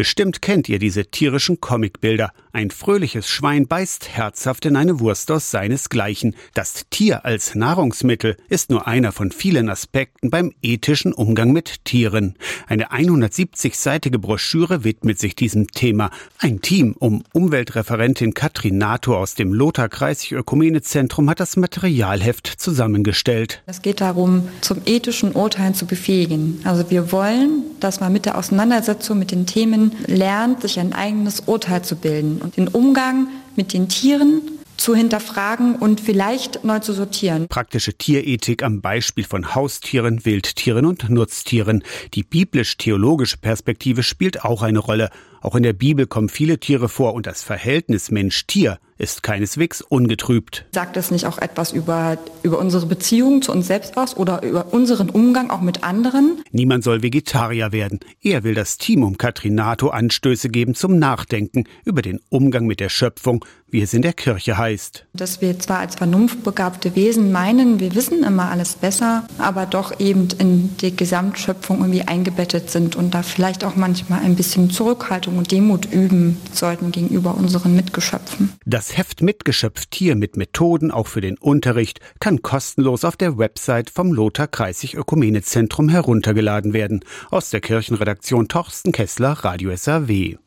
Bestimmt kennt ihr diese tierischen Comicbilder. Ein fröhliches Schwein beißt herzhaft in eine Wurst aus seinesgleichen. Das Tier als Nahrungsmittel ist nur einer von vielen Aspekten beim ethischen Umgang mit Tieren. Eine 170-seitige Broschüre widmet sich diesem Thema. Ein Team um Umweltreferentin Katrin Nato aus dem Lothar-Kreisig-Ökumene-Zentrum hat das Materialheft zusammengestellt. Es geht darum, zum ethischen Urteilen zu befähigen. Also wir wollen, dass man mit der Auseinandersetzung mit den Themen lernt, sich ein eigenes Urteil zu bilden und den Umgang mit den Tieren zu hinterfragen und vielleicht neu zu sortieren. Praktische Tierethik am Beispiel von Haustieren, Wildtieren und Nutztieren. Die biblisch-theologische Perspektive spielt auch eine Rolle. Auch in der Bibel kommen viele Tiere vor und das Verhältnis Mensch-Tier ist keineswegs ungetrübt. Sagt es nicht auch etwas über unsere Beziehung zu uns selbst aus oder über unseren Umgang auch mit anderen? Niemand soll Vegetarier werden. Er will das Team um Katrin Nato Anstöße geben zum Nachdenken über den Umgang mit der Schöpfung, wie es in der Kirche heißt. Dass wir zwar als vernunftbegabte Wesen meinen, wir wissen immer alles besser, aber doch eben in die Gesamtschöpfung irgendwie eingebettet sind und da vielleicht auch manchmal ein bisschen Zurückhaltung und Demut üben sollten gegenüber unseren Mitgeschöpfen. Das Heft Mitgeschöpf Tier mit Methoden auch für den Unterricht kann kostenlos auf der Website vom Lothar-Kreisig-Ökumene-Zentrum heruntergeladen werden. Aus der Kirchenredaktion Torsten Kessler, Radio SAW.